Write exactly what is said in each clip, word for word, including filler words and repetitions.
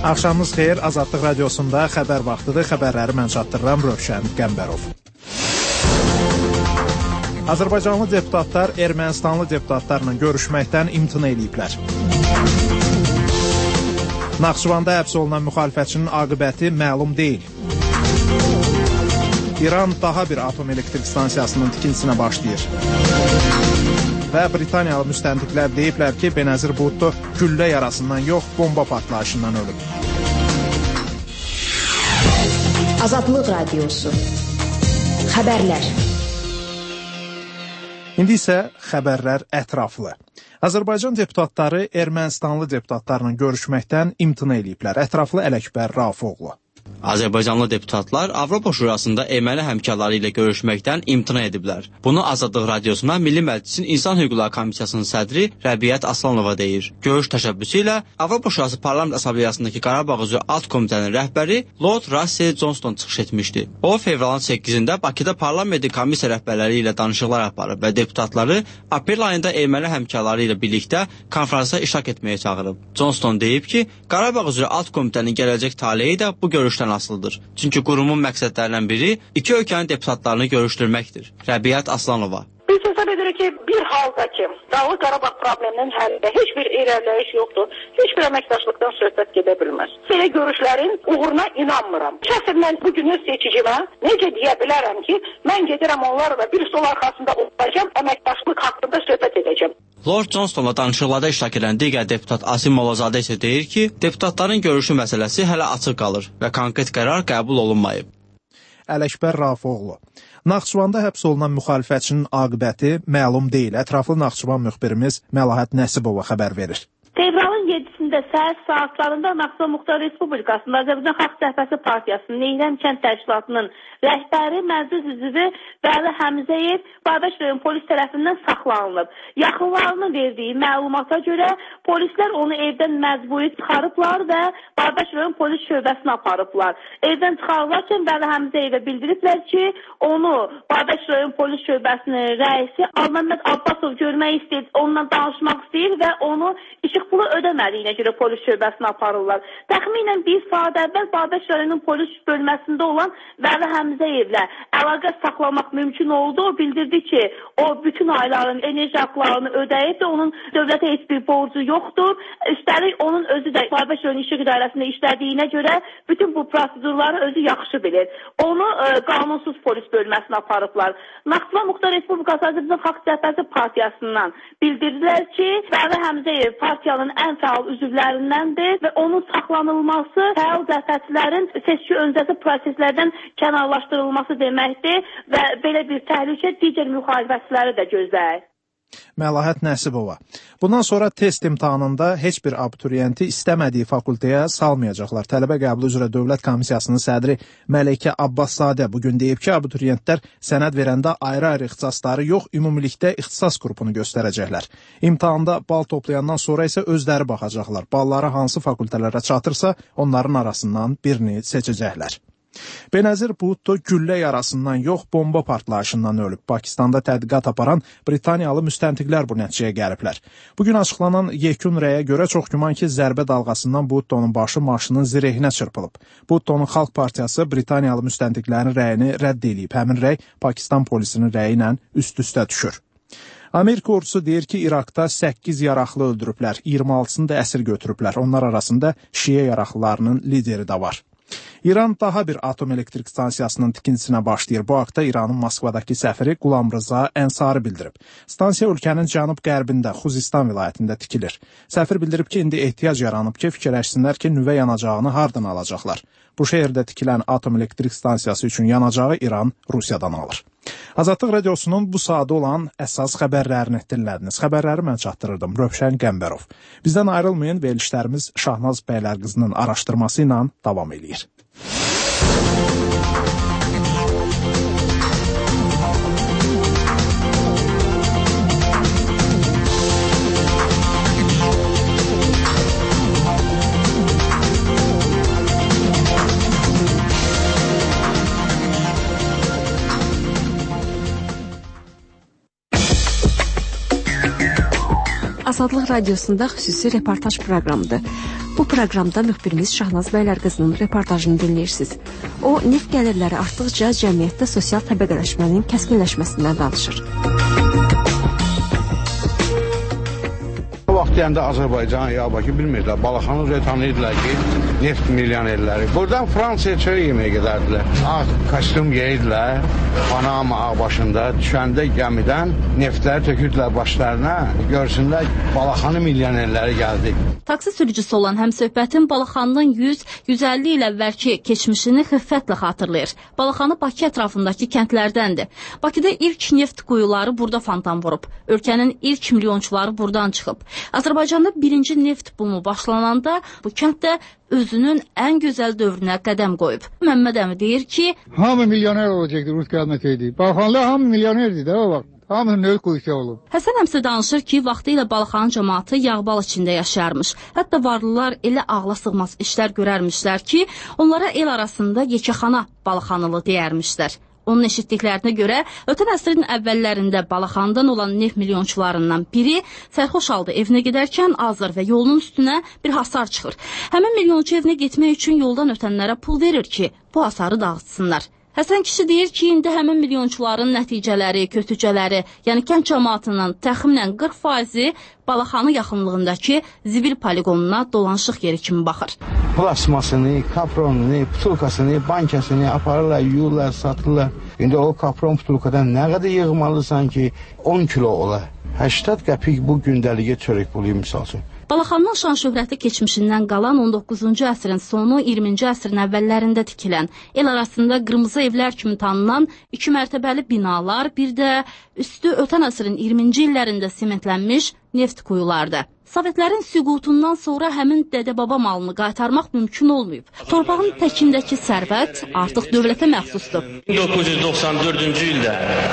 Axşamınız xeyir, Azadlıq Radiosunda xəbər vaxtıdır. Xəbərləri mən çatdırıram, Rövşən Qəmbərov. Azərbaycanlı deputatlar Ermənistanlı deputatlarla görüşməkdən imtina eləyiblər. Naxçıvanda həbs olunan müxalifətçinin aqibəti məlum deyil. İran daha bir atom elektrik stansiyasının tikintisinə başlayır. Və Britaniyalı müstəntiqlər deyiblər ki, Benazir Bhutto güllə yarasından yox, bomba partlayışından ölüb. Azadlıq Radiosu. Xəbərlər. İndi isə xəbərlər ətraflı. Azərbaycan deputatları Ermənistanlı deputatlarla görüşməkdən imtina eləyiblər. Ətraflı Ələkbər Rafoğlu. Azərbaycanlı deputatlar Avropa Şurasında erməni həmkarları ilə görüşməkdən imtina ediblər. Bunu Azadlıq Radiosuna Milli Məclisin İnsan Hüquqları Komissiyasının sədri Rəbiət Aslanova deyir. Görüş təşəbbüsü ilə Avropa Şurası Parlament Assambleyasındakı Qarabağ üzrə Alt Komitənin rəhbəri Lord Russell Johnston çıxış etmişdi. O, fevralın səkkizində Bakıda parlamentin komissiya rəhbərləri ilə danışıqlar aparıb və deputatları aprel ayında erməni həmkarları ilə birlikdə konfransa iştirak etməyə çağırıb. Johnston deyib ki, Qarabağ üzrə Alt Komitənin gələcək taleyi də bu görüşdən asılıdır. Çünki qurumun məqsədlərindən biri iki ölkənin deputatlarını görüşdürməkdir. Rəbiət Aslanova. Biz hesab edirik ki, bir halda ki, Dağlıq Qarabağ probleminin həllində heç bir irəliləyiş yoxdur, heç bir əməkdaşlıqdan söhbət gedə bilməz. Belə görüşlərin uğuruna inanmıram. Şəxsən mən bugünün seçicimə necə deyə bilərəm ki, mən gedirəm onlarla bir stol arxasında oturacağam, əməkdaşlıq haqqında söhbət edəcəm. Lord Johnstonla danışıqlarda iştirak edən digər deputat Asim Molazadə isə deyir ki, deputatların görüşü məsələsi hələ açıq qalır və konkret qərar qəbul olunmayıb. Ələkbər Rafoğlu. Naxçıvanda həbs olunan müxalifətçinin aqibəti məlum deyil. Ətraflı Naxçıvan müxbirimiz Məlahət Nəsibova xəbər verir. Fevralın yedisində səhər saatlarında Naxçıvan Muxtar Respublikasında Azərbaycan Xalq Cəbhəsi Partiyasının Neyləm kənd təşkilatının rəhbəri məclis üzvü Vəli Həmzəyev Babəş rayon polis tərəfindən saxlanılıb. Yaxınlarının verdiyi məlumata görə polislər onu evdən məcburi çıxarıblar və Babəş rayon polis şöbəsinə aparıblar. Evdən çıxarılarkən Vəli Həmzəyevə bildiriblər ki, onu Babəş rayon polis şöbəsinin rəisi Alməmməd Abbasov görmək istəyir, onunla danışmaq istəyir və onu işıq pulu ödəmədiyinə görə polis şöbəsinə aparırlar. Təxminən bir saat əvvəl Babəş rayonunun polis bölməsində olan Vəli Həmzəyevlə əlaqə saxlamaq mümkün oldu. O bildirdi ki, o bütün ayların enerji haqlarını ödəyib və onun dövlətə heç bir borcu yoxdur. Üstəlik onun özü də Babəş rayon işıq idarəsində işlədiyinə görə bütün bu prosedurları özü yaxşı bilir. Onu ə, qanunsuz polis bölməsinə aparıblar. Naxçıvan Muxtar Respublikası Azərbaycan Xalq Cəbhəsi Partiyasından bildirdilər ki, Vəli Həmzəyev partiyanın ən fəal üzvlərindəndir və onun saxlanılması fəal cəbhəçilərin seçki öncəsi proseslərdən kənarlaşdırılması deməkdir və belə bir təhlükə digər müxalifətçiləri də gözləyir. Məlahət Nəsibova. Bundan sonra test imtahanında heç bir abituriyenti istəmədiyi fakültəyə salmayacaqlar. Tələbə qəbulu üzrə Dövlət Komissiyasının sədri Məleykə Abbaszadə bugün deyib ki, abituriyentlər sənəd verəndə ayrı-ayrı ixtisasları yox, ümumilikdə ixtisas qrupunu göstərəcəklər. İmtahanda bal toplayandan sonra isə özləri baxacaqlar. Balları hansı fakültələrə çatırsa, onların arasından birini seçəcəklər. Benazir Bhutto güllə yarasından yox, bomba partlayışından ölüb. Pakistanda tədqiqat aparan Britaniyalı müstəntiqlər bu nəticəyə gəliblər. Bugün açıqlanan yekun rəyə görə çox güman ki, zərbə dalğasından Bhuttonun başı maşının zirehinə çırpılıb. Bhuttonun Xalq Partiyası Britaniyalı müstəntiqlərin rəyini rədd edib. Həmin rəy Pakistan polisinin rəyi ilə üst-üstə düşür. Amerika ordusu deyir ki, İraqda səkkiz yaraqlı öldürüblər, iyirmi altısını da əsir götürüblər. Onlar arasında Şiə yaraqlılarının lideri də var. İran daha bir atom elektrik stansiyasının tikintisinə başlayır. Bu haqda İranın Moskvadakı səfiri Qulam Rıza Ənsari bildirib. Stansiya ölkənin cənub-qərbində, Xuzistan vilayətində tikilir. Səfir bildirib ki, indi ehtiyac yaranıb ki, fikirləşsinlər ki, nüvə yanacağını hardan alacaqlar. Bu şəhərdə tikilən atom elektrik stansiyası üçün yanacağı İran Rusiyadan alır. Azadlıq Radiosunun bu saatı olan əsas xəbərlərini dinlədiniz. Xəbərləri mən çatdırırdım. Rövşən Qəmbərov. Bizdən ayrılmayın, verilişlərimiz Şahnaz Bəylərqızının araşdırması ilə davam edir. Azadlıq Radiosunda xüsusi reportaj proqramıdır. Bu proqramda müxbirimiz Şahnaz Bəylərqızının reportajını dinləyirsiniz. O, neft gəlirləri artdıqca cəmiyyətdə sosial təbəqələşmənin kəskinləşməsindən danışır. O vaxt deyəndə Azərbaycan, ya Bakı bilmirdilər. Balaxanı üzrə tanıyırdılar ki, neft milyonerləri. Buradan Fransaya çörək yeməyə gedərdilər. Ağ kostyum geyirdilər, Panama ağ başında düşəndə gəmidən neftləri tökürdülər başlarına. Görsünlər Balaxanı milyonerləri gəldi. Taksi sürücüsü olan həmsöhbətin Balaxanının yüz yüz əlli il əvvəlki keçmişini xiffətlə xatırlayır. Balaxanı Bakı ətrafındakı kəndlərdəndir. Bakıda ilk neft quyuları burada fontan vurub. Ölkənin ilk milyonçuları buradan çıxıb. Azərbaycanda birinci neft bumu başlananda bu kənddə özünün ən gözəl dövrünə qədəm qoyub. Məmməd əmi deyir ki, hamı milyoner olacaqdır, Rus gəlməsəydi. Balaxanlı hamı milyonerdir də o vaxt. Hamının öz quyusu olub. Həsən əmsi danışır ki, vaxtı ilə Balaxanın cəmaatı yağbal içində yaşarmış. Hətta varlılar elə ağla sığmaz işlər görərmişlər ki, onlara el arasında yekəxana Balaxanılı deyərmişlər. Onun eşitdiklərinə görə, ötən əsrin əvvəllərində Balaxandan olan neft milyonçularından biri sərxoş halda evinə gedərkən azır və yolunun üstünə bir hasar çıxır. Həmin milyonçu evinə getmək üçün yoldan ötənlərə pul verir ki, bu hasarı dağıtsınlar. Həsən kişi deyir ki, indi həmin milyonçuların nəticələri, kötücələri, yəni kənd cəmaatının təxminən qırx faizi Balaxanı yaxınlığındakı zibil poligonuna dolanışıq yeri kimi baxır. Plasmasını, kapronunu, putulkasını, bankasını aparırlar, yuyurlar, satırlar. İndi o kapron putulkadan nə qədər yığmalısan ki, on kilo ola. səksən qəpik bu gündəliyə çörək pulu misal üçün. Balaxanının şan şöhrəti keçmişindən qalan on doqquzuncu əsrin sonu, iyirminci əsrin əvvəllərində tikilən, el arasında qırmızı evlər kimi tanınan iki mərtəbəli binalar, bir də üstü ötən əsrin iyirminci illərində sementlənmiş neft quyulardır. Sovetlərin süqutundan sonra həmin dədə-baba malını qaytarmaq mümkün olmayıb. Torpağın təkindəki sərvət artıq dövlətə məxsusdur. min doqquz yüz doxsan dördüncü ildə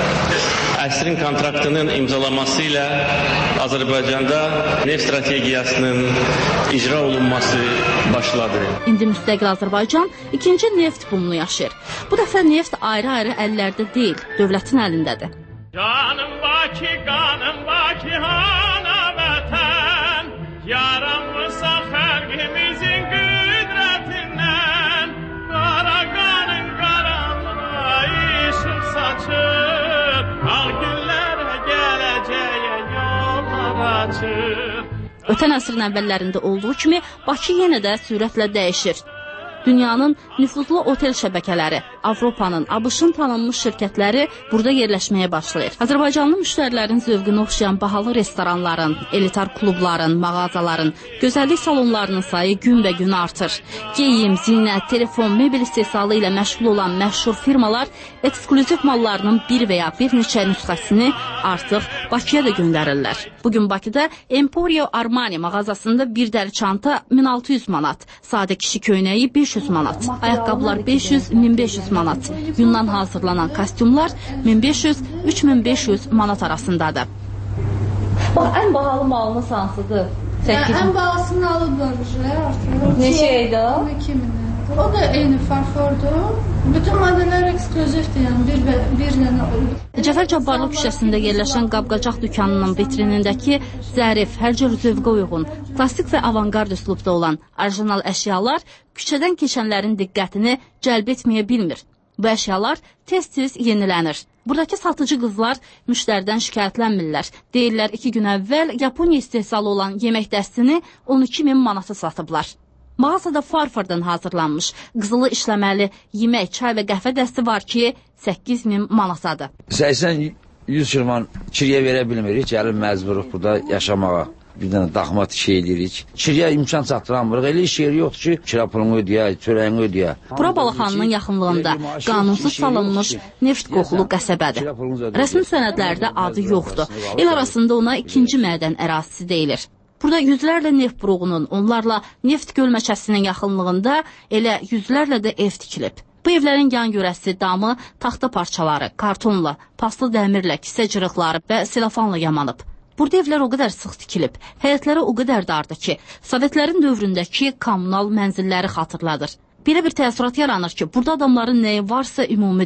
əsrin kontraktının imzalaması ilə Azərbaycanda neft strategiyasının icra olunması başladı. İndi müstəqil Azərbaycan ikinci neft bumunu yaşayır. Bu dəfə neft ayrı-ayrı əllərdə deyil, dövlətin əlindədir. Canım Bakı, qanım Bakı, hana vətən, yaranmışsa xərqimizin qüdrətindən, qara qanın qaranlığa işıq saçır, ağ günlərə gələcəyə yollar açır. Ötən əsrin əvvəllərində olduğu kimi Bakı yenə də sürətlə dəyişir. Dünyanın nüfuzlu otel şəbəkələri, Avropanın, ABŞ-ın tanınmış şirkətləri burada yerləşməyə başlayır. Azərbaycanlı müştərilərin zövqünə oxşayan bahalı restoranların, elitar klubların, mağazaların, gözəllik salonlarının sayı günbəgün artır. Geyim, zinət, telefon, mebel istehsalı ilə məşğul olan məşhur firmalar eksklüziv mallarının bir və ya bir neçə nüsxəsini artıq Bakıya da göndərirlər. Bugün Bakıda Emporio Armani mağazasında bir dəri çanta min altı yüz manat, sadə kişi köynəyi beş yüz manat, ayaqqabılar beş yüz min beş yüz manat, yundan hazırlanan kostyumlar min beş yüz üç min beş yüz manat arasındadır. Bax, ən bahalı malınız hansıdır? Ən bahasını alıblar artıq. Neçə idi o? iki min. O da eyni farfordur. Bütün modeller ekskluzivdir, yəni bir, bir dənə olur. Cəfər Cabbarlı küçəsində yerləşən qab-qacaq dükanının vitrinindəki zərif, hər cür zövqə uyğun, plastik və avangard üslubda olan orijinal əşyalar küçədən keçənlərin diqqətini cəlb etməyə bilmir. Bu əşyalar tez-tez yenilənir. Buradakı satıcı qızlar müştəridən şikayətlənmirlər. Deyirlər, iki gün əvvəl Yaponiya istehsalı olan yemək dəstini on iki min manata satıblar. Mağazada farfordan hazırlanmış, qızılı işləməli yemək, çay və qəhvə dəsti var ki, səkkiz min manatadır. səksən yüz şirman kiriyə verə bilmirik, gəlin məcburuq burada yaşamağa. Bir dənə daxmat şey edirik. Kiriyə imkan çatdıramırıq. Elə iş yeri yoxdur ki, kira pulunu ödəyə, çörəyini ödəyə. Bura Balaxanının yaxınlığında qanunsuz salınmış neft qoxulu qəsəbədir. Rəsmi sənədlərdə adı yoxdur. El arasında ona ikinci mədən ərazisi deyilir. Burada yüzlərlə neft buruğunun, onlarla neft gölməçəsinin yaxınlığında elə yüzlərlə də ev tikilib. Bu evlərin yan görəsi, damı, taxta parçaları, kartonla, paslı dəmirlə, kisə cırıqları və silafanla yamanıb. Burada evlər o qədər sıx tikilib, həyətləri o qədər dardır ki, Sovetlərin dövründəki kommunal mənzilləri xatırladır. Belə bir təəssürat yaranır ki, burada adamların nəyi varsa ümumidir.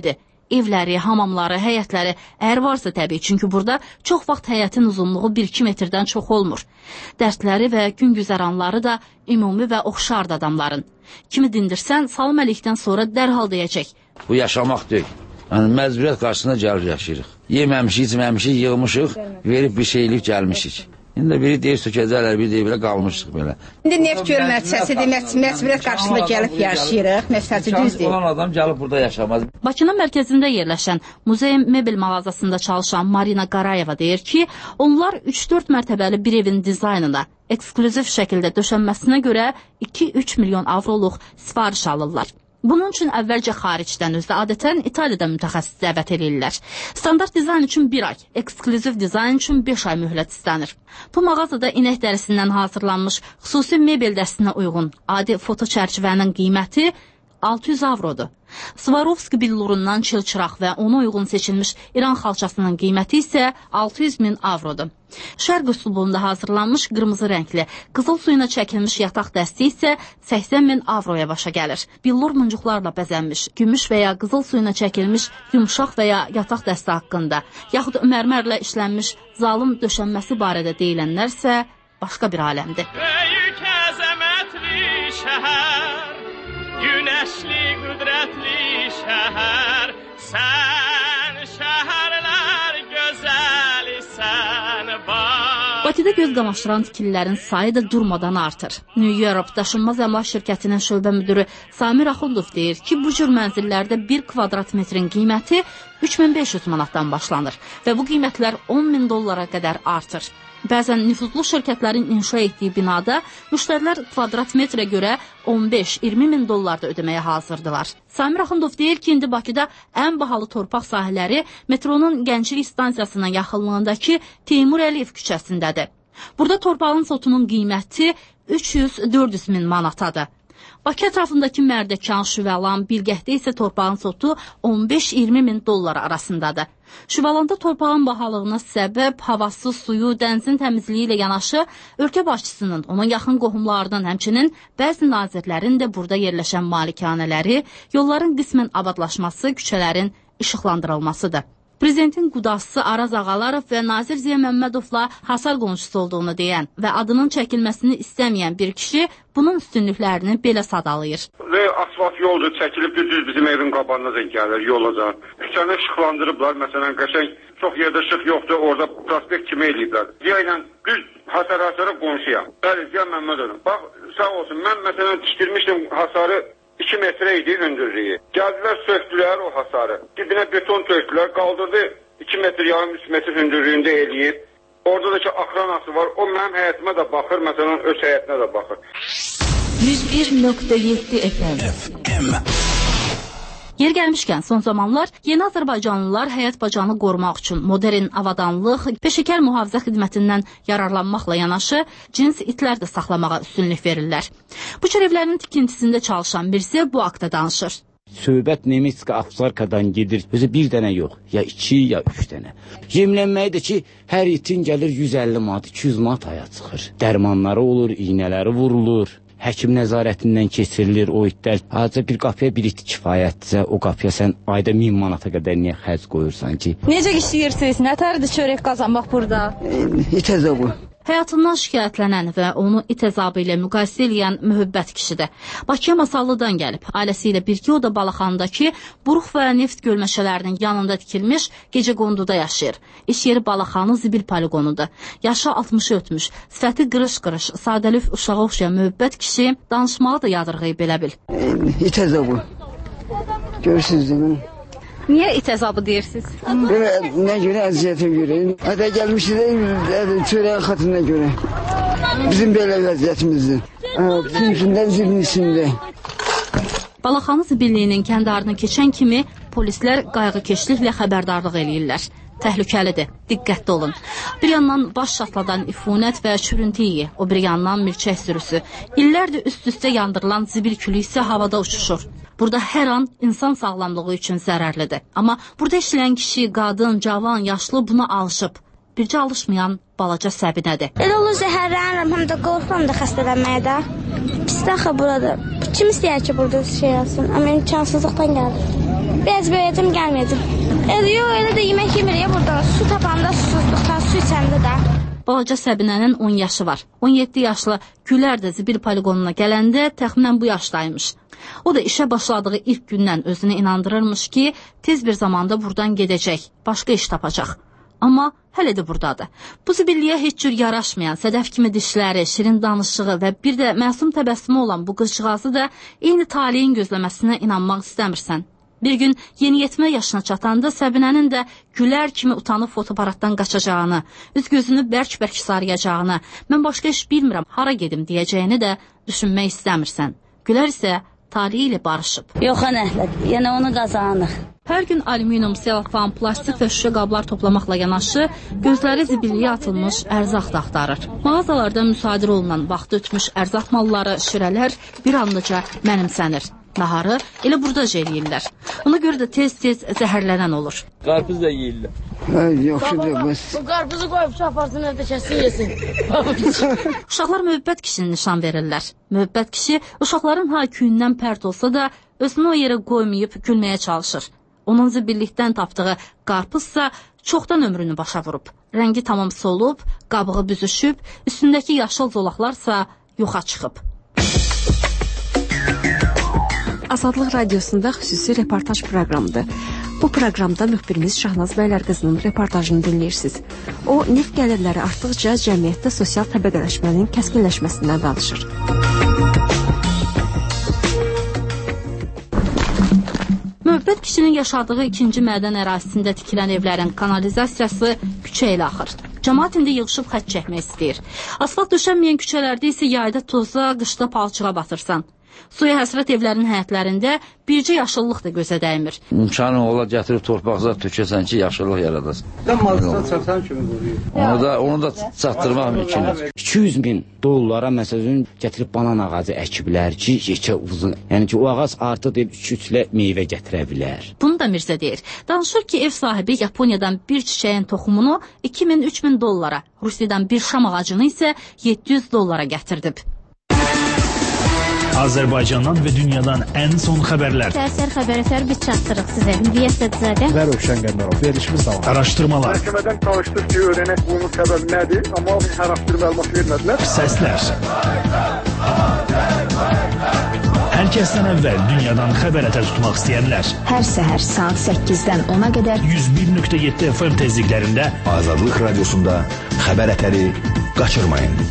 evləri, hamamları, həyətləri, əgər varsa təbii, çünki burada çox vaxt həyətin uzunluğu bir iki metrdən çox olmur. Dərsləri və gün güzəranları da ümumi və oxşardı adamların. Kimi dindirsən, salam əlikdən sonra dərhal deyəcək. Bu yaşamaq deyil. Yəni, məcburiyyət qarşısında gəlir yaşayırıq. Yeməmişik, içməmişik, yığmışıq, verib bir şey eləyib gəlmişik. İndi biri deyir sökəcəklər, biri deyir belə qalmışıq belə. İndi neft görməcəsidir, məcburiyyət qarşısında gəlib yaşayırıq, məsələsi düzdür. Olan adam gəlib burada yaşamaz. Bakının mərkəzində yerləşən Muzey Mebel mağazasında çalışan Marina Qarayeva deyir ki, onlar üç dörd mərtəbəli bir evin dizaynına eksklüziv şəkildə döşənməsinə görə iki üç milyon avroluq sifariş alırlar. Bunun üçün əvvəlcə xaricdən, özdə adətən İtaliyada mütəxəssis dəvət edirlər. Standart dizayn üçün bir ay, eksklüziv dizayn üçün beş ay mühlət istənir. Bu mağazada inək dərisindən hazırlanmış xüsusi mebel dəstinə uyğun adi foto çərçivənin qiyməti altı yüz avrodur. Swarovski billurundan çılçıraq və ona uyğun seçilmiş İran xalçasının qiyməti isə altı yüz min avrodur. Şərq üslubunda hazırlanmış qırmızı rəngli, qızıl suyuna çəkilmiş yataq dəsti isə səksən min avroya başa gəlir. Billur muncuqlarla bəzənmiş, gümüş və ya qızıl suyuna çəkilmiş yumşaq və ya yataq dəsti haqqında, yaxud mərmərlə işlənmiş zalım döşənməsi barədə deyilənlərsə başqa bir aləmdir. Böyük əzəmətli şəhər, günəşli, qüdrətli şəhər, sən şəhərlər gözəlisən bax. Bakıda göz qamaşdıran tikililərin sayı da durmadan artır. New Europe Daşınmaz Əmlak şirkətinin şöbə müdürü Samir Axundov deyir ki, bu cür mənzillərdə bir kvadrat metrin qiyməti üç min beş yüz manatdan başlanır və bu qiymətlər on min dollara qədər artır. Bəzən nüfuzlu şirkətlərin inşa etdiyi binada müştərilər kvadrat metrə görə on beş iyirmi min dollar da ödəməyə hazırdılar. Samir Axundov deyir ki, indi Bakıda ən bahalı torpaq sahələri metronun Gənclik stansiyasının yaxınlığındakı Teymur Əliyev küçəsindədir. Burada torpağın sotunun qiyməti üç yüz dörd yüz min manatadır. Bakı ətrafındakı Mərdəkan, Şüvəlan, Bilgəhdə isə torpağın sotu on beş iyirmi min dollar arasındadır. Şüvəlanda torpağın bahalığına səbəb havası, suyu, dənizin təmizliyi ilə yanaşı ölkə başçısının, onun yaxın qohumlarının, həmçinin bəzi nazirlərin də burada yerləşən malikanələri, yolların qismən abadlaşması, küçələrin işıqlandırılmasıdır. Prezidentin qudası Araz Ağalarov və Nazir Ziya Məmmədovla hasar qonşusu olduğunu deyən və adının çəkilməsini istəməyən bir kişi bunun üstünlüklərini belə sadalayır. Və asfalt yoldur, çəkilib düz bizim evin qabağına gəlir, yolacan. Küçəni işıqlandırıblar, məsələn, qəşəng çox yerdə işıq yoxdur, orada prospekt kimi eləyiblər. Ziya ilə düz hasar-hasarı qonşuyam. Bəli, Ziya Məmmədovum. Bax, sağ olsun, mən məsələn tikdirmişdim hasarı iki metre idi hündürlüyü. Gəldilər, söktülər o hasarı. Dibinə beton tökdülər, qaldırdı iki metr, yarım üç metr hündürlüyündə eləyib. Orada da ki, akranası var, o mənim həyətimə də baxır, məsələn, öz həyətinə də baxır. yüz bir nöqtə yeddi F M. Yer gəlmişkən, son zamanlar yeni Azərbaycanlılar həyat bacanı qorumaq üçün modern avadanlıq, peşəkar mühafizə xidmətindən yararlanmaqla yanaşı cins itlər də saxlamağa üstünlük verirlər. Bu cür evlərin tikintisində çalışan birisi bu haqda danışır. Söhbət Nemetska Avsarkadan gedir. Özü bir dənə yox, ya iki, ya üç dənə. Yemlənməyi də ki, hər itin gəlir yüz əlli manat, iki yüz manat aya çıxır. Dərmanları olur, iynələri vurulur. Həkim nəzarətindən keçirilir o itlər. Azca bir qapıya bir it kifayətdirsə, o qapıya sən ayda min manata qədər niyə xərc qoyursan ki? Necə işləyirsiniz? Nə tərdir çörək qazanmaq burada? İt əzabı. Həyatından şikayətlənən və onu it əzabı ilə müqayisə edən mühəbbət kişidir. Bakıya Masallıdan gəlib, ailəsi ilə birgə o da Balaxandakı buruq və neft gölməçələrinin yanında tikilmiş gecə qonduda yaşayır. İş yeri Balaxanı zibil poligonudur. Yaşı altmışı ötmüş, sifəti qırış-qırış, sadəlif uşağa oxşayan mühəbbət kişi danışmağı da yadırğıyıb belə bil. İt əzabı. Görürsünüz değil mi? Niyə it əzabı deyirsiniz? Belə, nə görə əziyyətə görə. Hədə gəlmişi də çörəyin xatırına görə. Bizim belə vəziyyətimizdir. Bütün günlər zilin içində. Balaxanı zibilliyinin kəndarını keçən kimi polislər qayğıkeşliklə xəbərdarlıq eləyirlər. Təhlükəlidir, diqqətli olun. Bir yandan baş şatladan ifunət və çürüntü iyi, o bir yandan milçək sürüsü. İllərdir üst-üstə yandırılan zibil külü isə havada uçuşur. Burada hər an insan sağlamlığı üçün zərərlidir. Amma burada işləyən kişi, qadın, cavan, yaşlı buna alışıb. Bircə alışmayan balaca Səbinədir. Elə olur zəhərlənirəm, həm də qorxuram da xəstələnməyə də. Pis dəxə burada. Kim istəyər ki, burada şey olsun? Amma imkansızlıqdan gəlir. Biraz böyləcəm gəlməyəcəm. Elə yox, elə də yemək yemirik buradan. Su tapanda susuzluqdan, su içəndə də. Balaca Səbinənin on yaşı var. on yeddi yaşlı Gülər də zibil poligonuna gələndə təxminən bu yaşdaymış. O da işə başladığı ilk gündən özünü inandırırmış ki, tez bir zamanda buradan gedəcək, başqa iş tapacaq. Amma hələ də buradadır. Bu zibilliyə heç cür yaraşmayan, sədəf kimi dişləri, şirin danışığı və bir də məsum təbəssümü olan bu qızcığazı da eyni taleyin gözləməsinə inanmaq istəmirsən. Bir gün yeniyetmə yaşına çatanda Səbinənin də Gülər kimi utanıb fotoaparatdan qaçacağını, üz gözünü bərk-bərk sarıyacağını, mən başqa iş bilmirəm, hara gedim deyəcəyini də düşünmək istəmirsən. Gülər isə tarihi ilə barışıb. Yox, anəhləd, yəni onu qazanıq. Hər gün alüminium, selofan, plastik və şüşə qablar toplamaqla yanaşı, gözləri zibilliyə atılmış ərzaq da axtarır. Mağazalarda müsadirə olunan vaxtı ötmüş ərzaq malları, şirələr bir anlıca mənimsənir. Naharı elə burada eləyirlər. Ona görə də tez-tez zəhərlənən olur. Qarpız da yeyirlər. Hə, yaxşıdır bəs. Bu qarpızı qoyub şafarsın evdə kəsin yesin. Uşaqlar müəbbət kişini nişan verirlər. Müəbbət kişi uşaqların hayküyündən pərt olsa da özünü o yerə qoymayıb gülməyə çalışır. Onun zibillikdən tapdığı qarpızsa çoxdan ömrünü başa vurub. Rəngi tamam solub, qabığı büzüşüb, üstündəki yaşıl zolaqlarsa yoxa çıxıb. Azadlıq Radiosunda xüsusi reportaj proqramıdır. Bu proqramda müxbirimiz Şahnaz Bəylərqızının reportajını dinləyirsiniz. O, neft gəlirləri artdıqca cəmiyyətdə sosial təbəqələşmənin kəskinləşməsindən danışır. Müəbbət kişinin yaşadığı ikinci mədən ərazisində tikilən evlərin kanalizasiyası küçə ilə axır. Cəmaət indi yığışıb xətt çəkmək istəyir. Asfalt döşənməyən küçələrdə isə yayda toza, qışda palçığa batırsan. Suya həsrət evlərin həyətlərində bircə yaşıllıq da gözə dəymir. İmkanı ola gətirib torpaqza tökəsən ki, yaşıllıq yaradasın. Mazda çatan kimi qoyuyor. Onu da, onu da çatdırmaq mümkündür. iki yüz min dollara məsələn gətirib banan ağacı əkiblər ki, yekə uzun. Yəni ki, o ağac artıq deyib üç üçlə meyvə gətirə bilər. Bunu da Mirzə deyir. Danışır ki, ev sahibi Yaponiyadan bir çiçəyin toxumunu iki min üç min dollara, Rusiyadan bir şam ağacını isə yeddi yüz dollara gətirdib. Azərbaycandan və dünyadan ən son xəbərlər. Səhər xəbərlər biz çatdırıq sizə. Milliyyət Sədzadə və Rövşən Qəmbərov verilişimiz davam. Araşdırmalar. Məhkəmədən çalışdıq ki, öyrənək bunun səbəbi nədir, amma hər haqqında məlumat vermədilər. Səslər. Hər kəsdən əvvəl dünyadan xəbər ətər tutmaq istəyənlər. Hər səhər saat səkkizdən ona qədər yüz bir nöqtə yeddi F M tezliklərində Azadlıq Radiosunda xəbər ətəri qaçırmayın.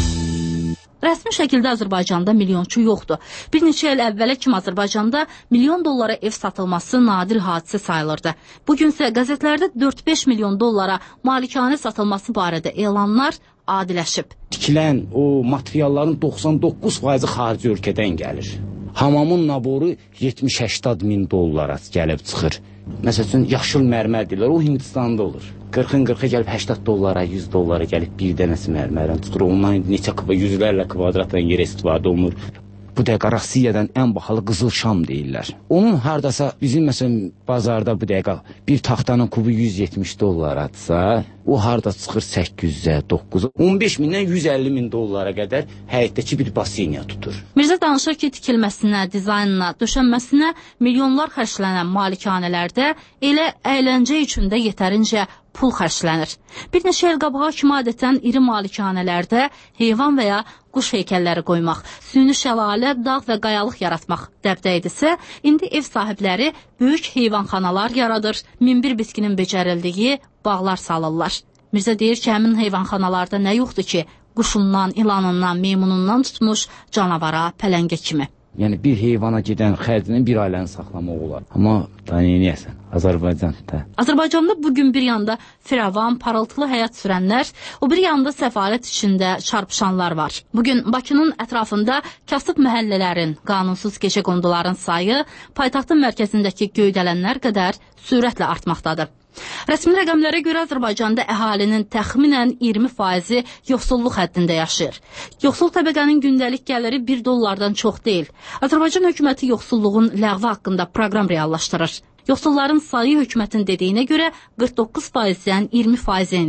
Rəsmi şəkildə Azərbaycanda milyonçu yoxdur. Bir neçə il əvvələ kimi Azərbaycanda milyon dollara ev satılması nadir hadisə sayılırdı. Bugünsə qəzetlərdə dörd beş milyon dollara malikanə satılması barədə elanlar adiləşib. Tikilən o materialların doxsan doqquz faizi xarici ölkədən gəlir. Hamamın naboru yetmiş səksən min dollara gəlib çıxır. Məsələn, yaşıl mərmər deyirlər, o Hindistanda olur. qırxın qırxa gəlib səksən dollara, yüz dollara gəlib bir dənəsi mərmərən tutur. Ondan neçə kvadrat, yüzlərlə kvadratdan yer istifadə olunur. Bu dəqiqə Rusiyadan ən bahalı qızıl şam deyirlər. Onun hardasa bizim məsələn bazarda bu dəqiqə bir taxtanın kubu yüz yetmiş dollardsa, o harda çıxır səkkiz yüzə, doqquz yüzə, on beş mindən yüz əlli min dollara qədər həyətdəki bir baseniya tutur. Mirzə danışır ki, tikilməsinə, dizaynına, döşənməsinə milyonlar xərclənən malikanələrdə elə əyləncə üçün də yetərincə pul xərclənir. Bir neçə il qabağa kimi adətən iri malikanələrdə heyvan və ya quş heykəlləri qoymaq, süni şəlalə, dağ və qayalıq yaratmaq dəbdə idisə, indi ev sahibləri böyük heyvanxanalar yaradır, min bir bitkinin becərildiyi bağlar salırlar. Mirzə deyir ki, həmin heyvanxanalarda nə yoxdur ki, quşundan, ilanından, meymunundan tutmuş canavara, pələngə kimi. Yəni bir heyvana gedən xərcinin bir ailəni saxlamaq olar. Amma da neyəsən, Azərbaycanda. Azərbaycanda bugün bir yanda firavan, parıltılı həyat sürənlər, o bir yanda səfalət içində çarpışanlar var. Bugün Bakının ətrafında kasıb məhəllələrin, qanunsuz gecə qonduların sayı paytaxtın mərkəzindəki göydələnlər qədər sürətlə artmaqdadır. Rəsmi rəqəmlərə görə Azərbaycanda əhalinin təxminən iyirmi faizi yoxsulluq həddində yaşayır. Yoxsul təbəqənin gündəlik gəliri bir dollardan çox deyil. Azərbaycan hökuməti yoxsulluğun ləğvi haqqında proqram reallaşdırır. Yoxsulların sayı hökumətin dediyinə görə qırx doqquz faizdən iyirmi faizə enib.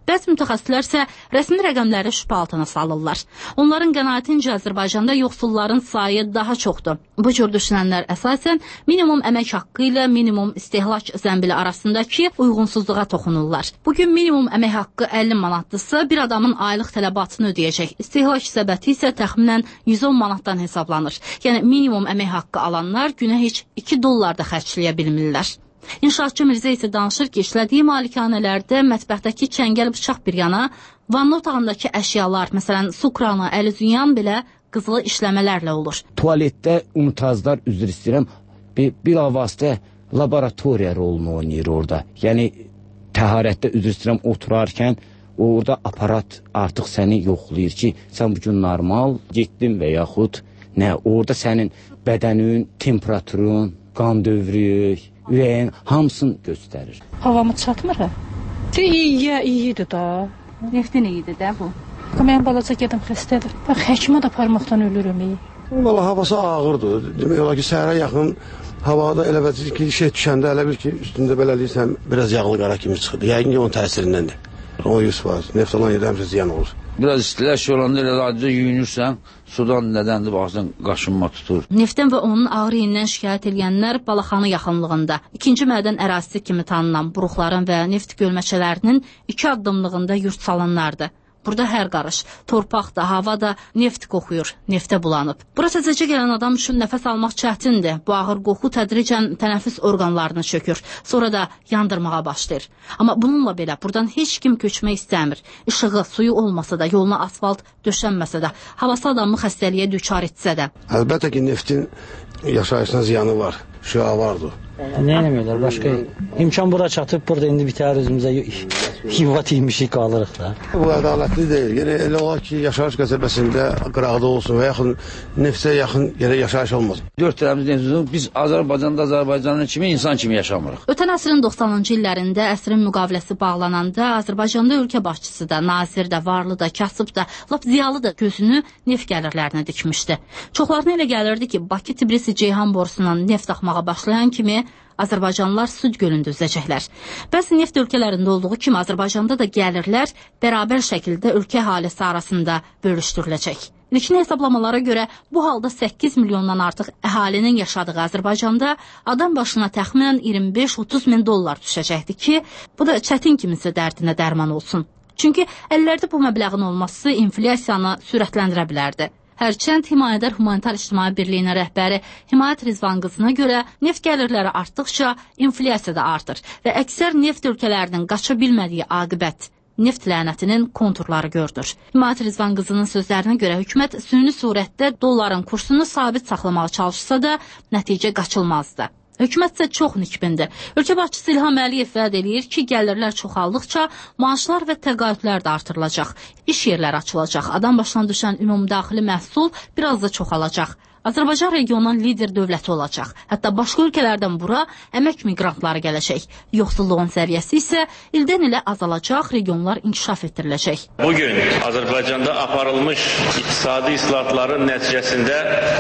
Bəzi mütəxəssislər isə rəsmi rəqəmləri şübhə altına salırlar. Onların qənaətincə Azərbaycanda yoxsulların sayı daha çoxdur. Bu cür düşünənlər əsasən minimum əmək haqqı ilə minimum istehlak zəmbili arasındakı uyğunsuzluğa toxunurlar. Bugün minimum əmək haqqı əlli manatdırsa, bir adamın aylıq tələbatını ödəyəcək. İstehlak səbəti isə təxminən yüz on manatdan hesablanır. Yəni minimum əmək haqqı alanlar günə heç iki dollar da xərcləyə bilmirlər. İnşaatçı Mirzə isə danışır ki, işlədiyi malikanələrdə mətbəxdəki çəngəl bıçaq bir yana, vanna otağındakı əşyalar, məsələn, su kranı, əl-üzüyan belə qızılı işləmələrlə olur. Tualetdə unitazlar, üzr istəyirəm, bir, bir avazda laboratoriya rolunu oynayır orada. Yəni, təharətdə üzr istəyirəm, oturarkən orada aparat artıq səni yoxlayır ki, sən bugün normal getdin və yaxud nə, orada sənin bədənin, temperaturun, qan dövrü, ürəyin hamısını göstərir. Havamı çatmır, hə? İyiyə, iyidir da. Neftin iyidir də bu. Mən balaca gedim xəstədir. Bax, həkimə də parmaqdan ölürüm. Valla havası ağırdır. Demək olar ki, səhərə yaxın havada elə bir ki, şey düşəndə elə bir ki, üstündə belə deyirsən, biraz yağlı qara kimi çıxır. Yəqin ki, onun təsirindəndir. on yüz faiz. Neft olan yerdə həmsə ziyan olur. Biraz istiləş olanda elə acı yuyunursan, sudan nədəndir, baxsan, qaşınma tutur. Neftdən və onun ağır iyindən şikayət edənlər Balaxanı yaxınlığında, ikinci mədən ərazisi kimi tanınan buruqların və neft gölməçələrinin iki addımlığında yurt salanlardır. Burada hər qarış, torpaq da, hava da neft qoxuyur, neftə bulanıb. Bura təzəcə gələn adam üçün nəfəs almaq çətindir. Bu ağır qoxu tədricən tənəffüs orqanlarını çökür, sonra da yandırmağa başlayır. Amma bununla belə buradan heç kim köçmək istəmir. İşığı, suyu olmasa da, yoluna asfalt döşənməsə də, havası adamı xəstəliyə düçar etsə də. Əlbəttə ki, neftin yaşayışına ziyanı var, şüa vardır. Nə eləməklər, başqa imkan bura çatıb, burada indi bitər özümüzə yuva tiymişik qalırıq da. Bu ədalətli deyil. Yəni, elə olar ki, yaşayış qəsəbəsində qıraqda olsun və yaxın neftə yaxın yerə yaşayış olmasın. Dörd tərəfimiz neftimizdir. Biz Azərbaycanda Azərbaycanın kimi insan kimi yaşamırıq. Ötən əsrin doxsanıncı illərində əsrin müqaviləsi bağlananda Azərbaycanda ölkə başçısı da, nazir də, varlı da, kasıb da, lap ziyalı da gözünü neft gəlirlərinə dikmişdi. Çoxlarına elə gəlirdi ki, Bakı-Tbilisi-Ceyhan borusundan neft axmağa başlayan kimi Azərbaycanlılar Süd gölündə üzəcəklər. Bəzi neft ölkələrində olduğu kimi Azərbaycanda da gəlirlər bərabər şəkildə ölkə əhalisi arasında bölüşdürüləcək. İlkin hesablamalara görə bu halda səkkiz milyondan artıq əhalinin yaşadığı Azərbaycanda adam başına təxminən iyirmi beş otuz min dollar düşəcəkdi ki, bu da çətin kimisə dərdinə dərman olsun. Çünki əllərdə bu məbləğin olması inflyasiyanı sürətləndirə bilərdi. Hərçənd Himayədar Humanitar İctimai Birliyinin rəhbəri Himayət Rizvan qızına görə neft gəlirləri artdıqca inflyasiya da artır və əksər neft ölkələrinin qaça bilmədiyi aqibət neft lənətinin konturları görünür. Himayət Rizvan qızının sözlərinə görə hökumət süni surətdə dolların kursunu sabit saxlamağa çalışsa da nəticə qaçılmazdı. Hökumət isə çox nikbindir. Ölkə başçısı İlham Əliyev vəd eləyir ki, gəlirlər çoxaldıqca maaşlar və təqaüdlər də artırılacaq, iş yerləri açılacaq, adam başına düşən ümumdaxili məhsul biraz da çoxalacaq. Azərbaycan regionun lider dövləti olacaq. Hətta başqa ölkələrdən bura əmək miqrantları gələcək. Yoxsulluğun səviyyəsi isə ildən ilə azalacaq, regionlar inkişaf etdiriləcək. Bugün Azərbaycanda aparılmış iqtisadi islahatların nəticəsində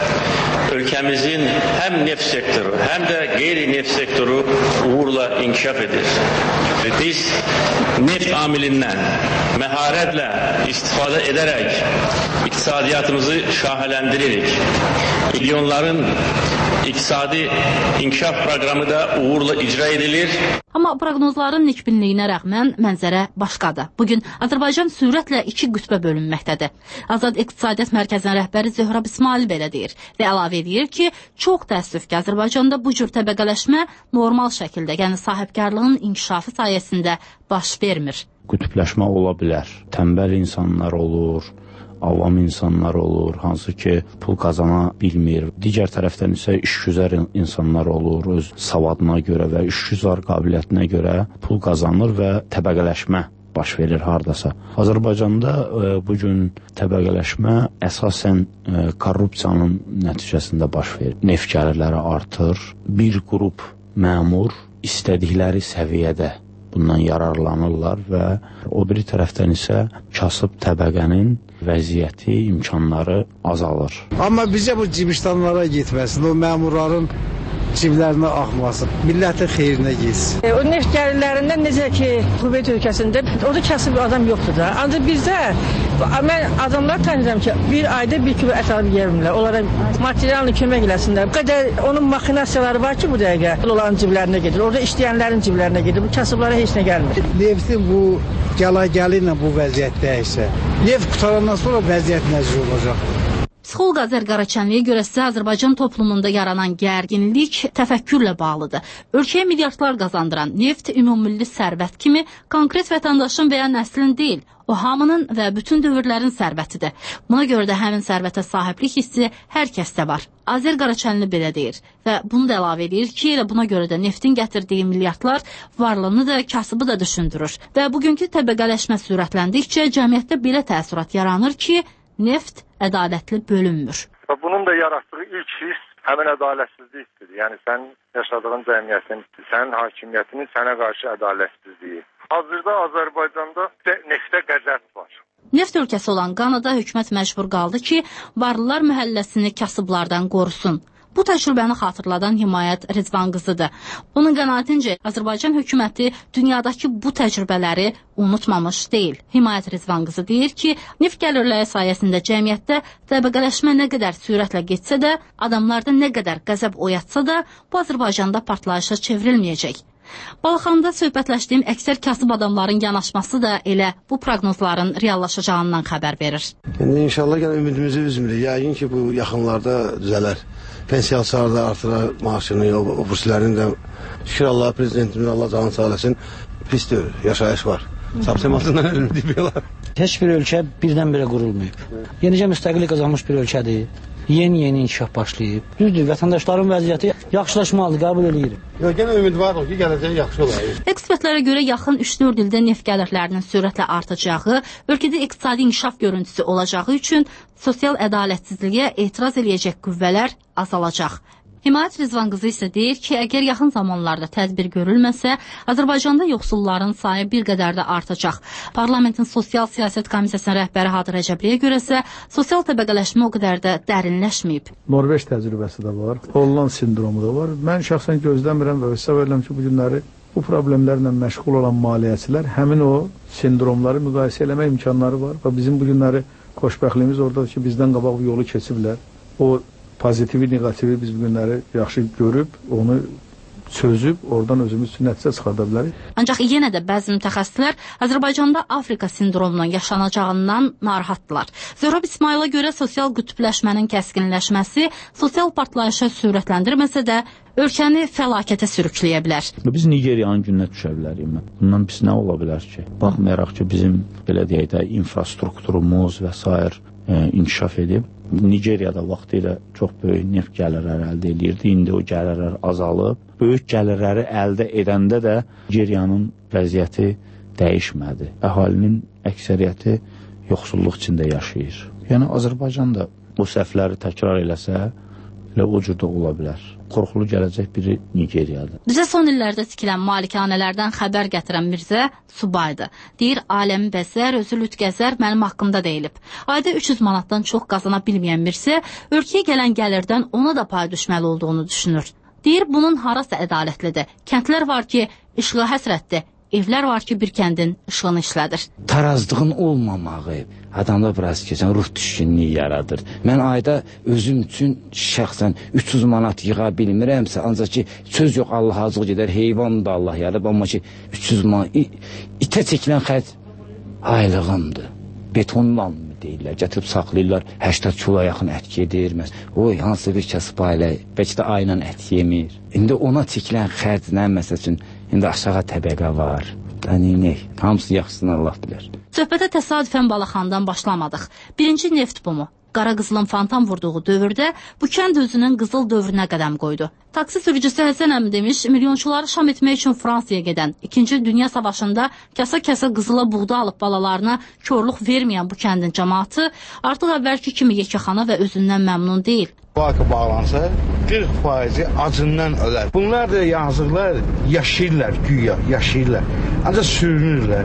ölkəmizin həm neft sektoru, həm də qeyri-neft sektoru uğurla inkişaf edir. Biz neft amilindən məharətlə istifadə edərək iqtisadiyyatımızı şahələndiririk. Milyonların iqtisadi inkişaf proqramı da uğurla icra edilir. Amma proqnozların nikbinliyinə rəğmən mənzərə başqadır. Bugün Azərbaycan sürətlə iki qütbə bölünməkdədir. Azad İqtisadiyyat Mərkəzinin rəhbəri Zöhrəb İsmail belə deyir və əlavə edir ki, çox təəssüf ki, Azərbaycanda bu cür təbəqələşmə normal şəkildə, yəni sahibkarlığın inkişafı sayəsində baş vermir. Qütbləşmə ola bilər. Tənbəl insanlar olur, avam insanlar olur, hansı ki pul qazana bilmir. Digər tərəfdən isə işgüzar insanlar olur, öz savadına görə və işgüzar qabiliyyətinə görə pul qazanır və təbəqələşmə baş verir hardasa. Azərbaycanda e, bugün təbəqələşmə əsasən e, korrupsiyanın nəticəsində baş verir. Neft gəlirləri artır, bir qrup məmur istədikləri səviyyədə bundan yararlanırlar və o biri tərəfdən isə kasıb təbəqənin vəziyyəti, imkanları azalır. Amma bizə bu cibistanlara getməsin, o məmurların ciblərinə axması, millətin xeyrinə getsin. E, o neft gəlirlərindən necə ki, Kuveyt ölkəsində orada kasıb adam yoxdur da. Ancaq bizdə mən adamlar tanıyıram ki, bir ayda bir kilo ət alıb yemirlər. Onlara materialını kömək eləsinlər. Bu qədər onun maxinasiyaları var ki, bu dəqiqə onların ciblərinə gedir. Orada işləyənlərin ciblərinə gedir. Bu kasıblara heç nə gəlmir. Neftin bu gəla-gəli ilə bu vəziyyət dəyişsə, neft qutarandan sonra vəziyyət necə olacaq? Psixoloq Azər Qaraçənliyə görə isə Azərbaycan toplumunda yaranan gərginlik təfəkkürlə bağlıdır. Ölkəyə milyardlar qazandıran neft ümumilli sərvət kimi konkret vətəndaşın və ya nəslin deyil, o hamının və bütün dövrlərin sərvətidir. Buna görə də həmin sərvətə sahiblik hissi hər kəsdə var. Azər Qaraçənli belə deyir və bunu da əlavə edir ki, elə buna görə də neftin gətirdiyi milyardlar varlığını da, kasıbı da düşündürür. Və bugünkü təbəqələşmə sürətləndikcə cəmiyyətdə belə təəssürat yaranır ki, neft ədalətli bölünmür. Bunun da yaratdığı ilk his həmin ədalətsizlikdir. Yəni sən yaşadığın cəmiyyətin, sənin hakimiyyətinin sənə qarşı ədalətsizliyi. Hazırda Azərbaycanda neftə qəzəb var. Neft ölkəsi olan Qanada hökumət məcbur qaldı ki, varlılar məhəlləsini kasıblardan qorusun. Bu təcrübəni xatırladan Himayət Rizvanqızıdır. Onun qənaətincə Azərbaycan hökuməti dünyadakı bu təcrübələri unutmamış deyil. Himayət Rizvanqızı deyir ki, neft gəlirləri sayəsində cəmiyyətdə təbəqələşmə nə qədər sürətlə getsə də, adamlarda nə qədər qəzəb oyatsa da, bu Azərbaycanda partlayışa çevrilməyəcək. Balaxanada söhbətləşdiyim əksər kasıb adamların yanaşması da elə bu proqnozların reallaşacağından xəbər verir. İndi inşallah gələn ümidimizi üzmürük. Yəqin ki, bu yaxınlarda düzələr. Pensiyaçılar da artırar maaşını, o burslərin də. Şükür Allah, prezidentimiz Allah canını sağ eləsin. Pisdir, yaşayış var. Sapsemasından ölüm deyiyorlar. Heç bir ölkə birdən-birə qurulmayıb. Yenicə müstəqillik qazanmış bir ölkədir. Yeni-yeni inkişaf başlayıb. Düzdür, vətəndaşların vəziyyəti yaxşılaşmalıdır, qəbul edirik. Yox, yenə ümid var ki, gələcək yaxşı olar. Ekspertlərə görə yaxın üç dörd ildə neft gəlirlərinin sürətlə artacağı, ölkədə iqtisadi inkişaf görüntüsü olacağı üçün sosial ədalətsizliyə etiraz eləyəcək qüvvələr azalacaq. Himayət Rizvanqızı isə deyir ki, əgər yaxın zamanlarda tədbir görülməsə, Azərbaycanda yoxsulların sayı bir qədər də artacaq. Parlamentin Sosial Siyasət Komissiyasının rəhbəri Hadır Rəcəbliyə görə isə sosial təbəqələşmə o qədər də dərinləşməyib. Norveç təcrübəsi də var, Holland sindromu da var. Mən şəxsən gözləmirəm və hesab edirəm ki, bu günləri bu problemlərlə məşğul olan maliyyəçilər həmin o sindromları müqayisə eləmək imkanları var və bizim bu günləri xoşbəxtliyimiz oradadır ki, bizdən qabaq bu yolu keçiblər. O pozitivi, negativi biz bu günləri yaxşı görüb, onu çözüb, oradan özümüz üçün nəticə çıxarda bilərik. Ancaq yenə də bəzi mütəxəssislər Azərbaycanda Afrika sindromunun yaşanacağından narahatdırlar. Zöhrəb İsmaila görə sosial qütbləşmənin kəskinləşməsi sosial partlayışa sürətləndirməsə də ölkəni fəlakətə sürükləyə bilər. Biz Nigeriyanın gününə düşə bilərik. Bundan pis nə ola bilər ki? Baxmayaraq ki, bizim belə deyək də infrastrukturumuz və sair e, inkişaf edib. Nigeriyada vaxtilə çox böyük neft gəlirləri əldə edirdi. İndi o gəlirlər azalıb. Böyük gəlirləri əldə edəndə də Nigeriyanın vəziyyəti dəyişmədi. Əhalinin əksəriyyəti yoxsulluq içində yaşayır. Yəni Azərbaycan da bu səhvləri təkrar eləsə, elə o cürdə ola bilər. Qorxulu gələcək biri Nigeriyadır. Bizə son illərdə tikilən malikanələrdən xəbər gətirən Mirzə Subaydır. Deyir, aləmi bəzər, özü lüt gəzər, mənim haqqımda deyilib. Ayda üç yüz manatdan çox qazana bilməyən Mirzə, ölkəyə gələn gəlirdən ona da pay düşməli olduğunu düşünür. Deyir, bunun harası ədalətlidir. Kəndlər var ki, işığa həsrətdir. Evlər var ki, bir kəndin işığını işlədir. Tarazlığın olmamağı adamda biraz keçən ruh düşkünlüyü yaradır. Mən ayda özüm üçün şəxsən üç yüz manat yığa bilmirəmsə, ancaq ki, söz yox, Allah azıq gedər, heyvan da Allah yarab, amma ki, üç yüz manat itə çəkilən xərc aylığımdır. Betonla mı deyirlər, gətirib saxlayırlar, səksən kilo yaxın ət gedir. Oy, hansı bir kəsb ailə, bəlkə də ayla ət yemir. İndi ona çəkilən xərclə, məsəl üçün, İndi aşağı təbəqə var. Dəniyək, hamısı yaxşısını Allah bilər. Söhbətə təsadüfən Balaxandan başlamadıq. Birinci neft bumu, qara qızılın fantan vurduğu dövrdə bu kənd özünün qızıl dövrünə qədəm qoydu. Taksi sürücüsü Həsən əmi demiş, milyonçuları şam etmək üçün Fransaya gedən, İkinci Dünya Savaşında kasa-kasa qızıla buğda alıb balalarına körluq verməyən bu kəndin cəmaatı artıq əvvəlki kimi yekəxana və özündən məmnun deyil. Banka bağlansa qırx faizi acından ölər. Bunlar da yazıqlar yaşayırlar, güya yaşayırlar. Ancaq sürünürlər.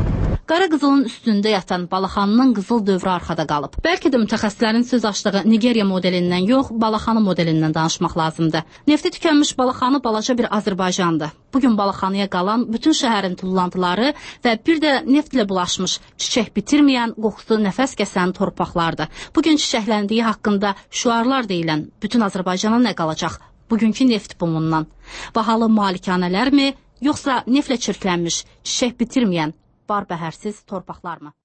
Qara qızılın üstündə yatan Balaxanının qızıl dövrü arxada qalıb. Bəlkə də mütəxəssislərin söz açdığı Nigeriya modelindən yox, Balaxanı modelindən danışmaq lazımdır. Nefti tükənmiş Balaxanı balaca bir Azərbaycandır. Bugün Balaxanıya qalan bütün şəhərin tullantıları və bir də neftlə bulaşmış, çiçək bitirməyən, qoxusu nəfəs kəsən torpaqlardır. Bugün çiçəkləndiyi haqqında şüarlar deyilən bütün Azərbaycana nə qalacaq bugünkü neft bumundan? Bahalı malikanələrmi, yoxsa neftlə çirklənmiş, çiçək bitirməyən, barbəhərsiz torpaqlarmı?